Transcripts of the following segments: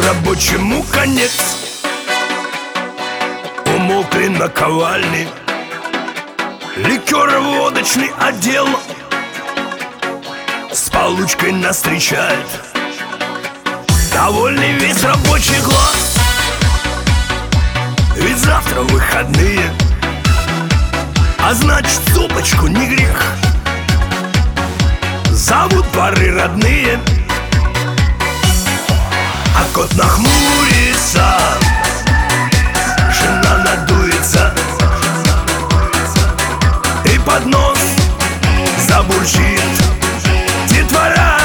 рабочему конец. Умолкли наковальни, ликеро-водочный отдел с получкой нас встречает довольный весь рабочий класс. Ведь завтра выходные, а значит, супочку не грех. Зовут пары родные, а кот нахмурится, жена надуется, и под нос забурчит детвора.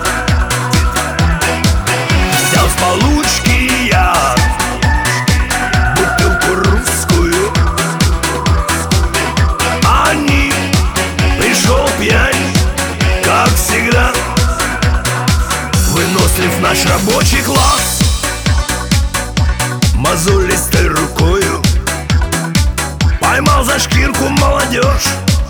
Взял с получки я бутылку русскую, а они пришел пьянь, как всегда. Вынослив наш рабочий класс, мозолистой рукою поймал за шкирку молодежь,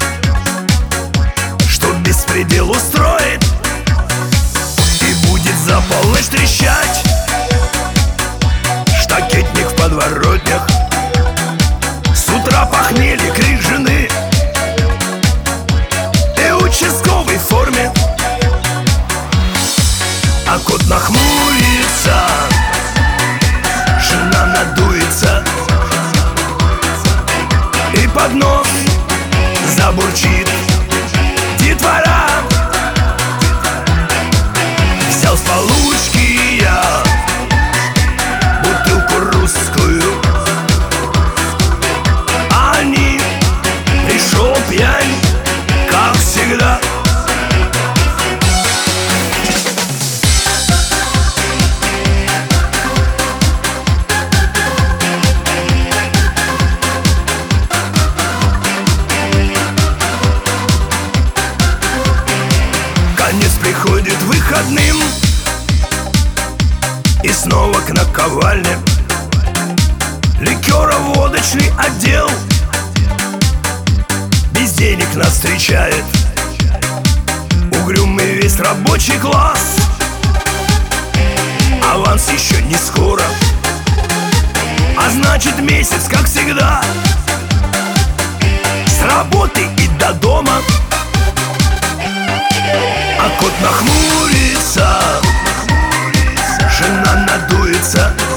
что беспредел устроит и будет за полночь трещать. Штакетник в подворотнях, с утра похмелье, крик жены, и участковый в форме, а кот нахмурится, жена надуется, и под нос забурчит детвора. Взял с получки я бутылку русскую, а они пришел пьянь, как всегда. Конец приходит выходным, и снова к наковальне ликеро-водочный отдел без денег нас встречает угрюмый весь рабочий класс. Аванс еще не скоро, а значит, месяц, как всегда, с работы и до дома. А кот нахмурится, жена надуется,